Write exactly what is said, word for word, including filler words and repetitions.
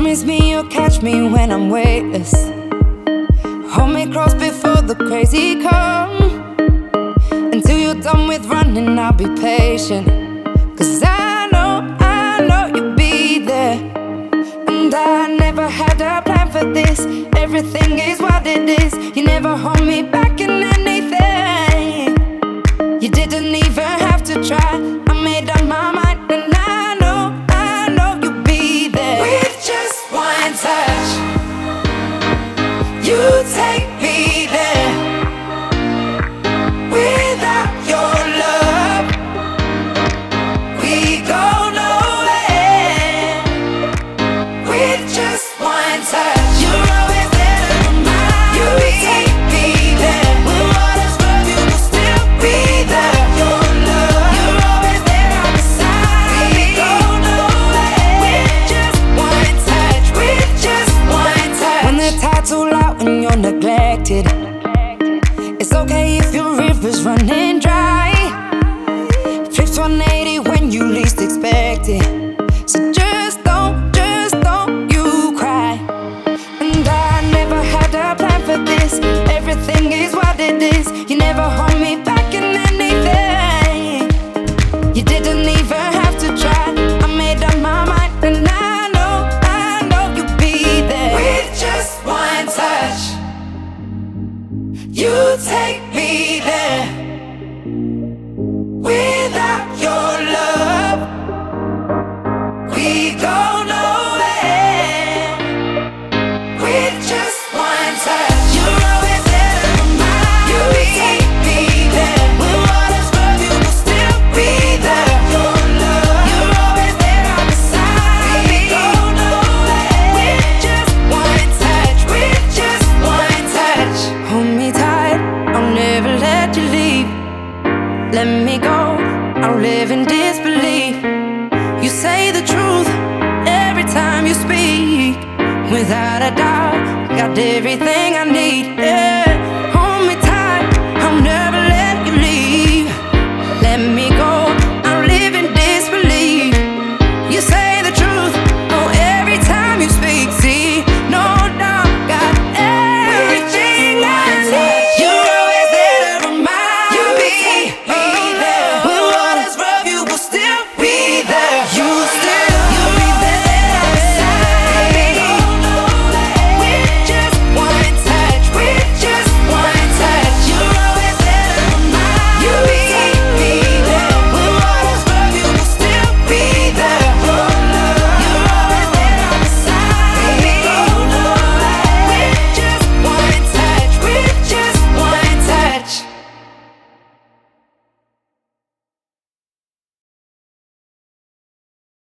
Promise me you'll catch me when I'm weightless. Hold me close before the crazy come. Until you're done with running, I'll be patient. Cause I know, I know you'll be there. And I never had a plan for this. Everything is what it is. You never hold me back in anything. You didn't even have to try. I made up my mind, and I know, I know you'll be there. With just one touch, you take me there. Without your love, we go nowhere. With just one touch, you're always there to remind me. You take me there. When waters run, you will still be there. Your love, you're always there on the side. We go nowhere. With just one touch, with just one touch. When the tide's all out and you're neglected, it's okay if your river's running dry. Flips one eighty when you least expect it. So just don't, just don't you cry. And I never had a plan for this. Everything is what it is. You never hold me back in anything. You didn't even have to try. I made up my mind, and I know, I know you'll be there. With just one touch, you take me there. Without your love, we go nowhere. With just one touch, you're always there to remind me. You take me there. When waters run, you will still be there. Your love, you're always there on the side. We go nowhere. With just one touch, with just one touch. Hold me tight, I'll never let you leave. Let me go, I'll live in disbelief. You say the truth every time you speak. Without a doubt, got everything I need, yeah.